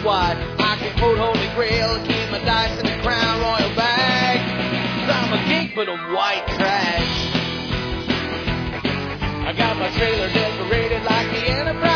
wide. I can quote Holy Grail, keep my dice in the Crown Royal bag. 'Cause I'm a geek, but I'm white trash. I got my trailer decorated like the Enterprise.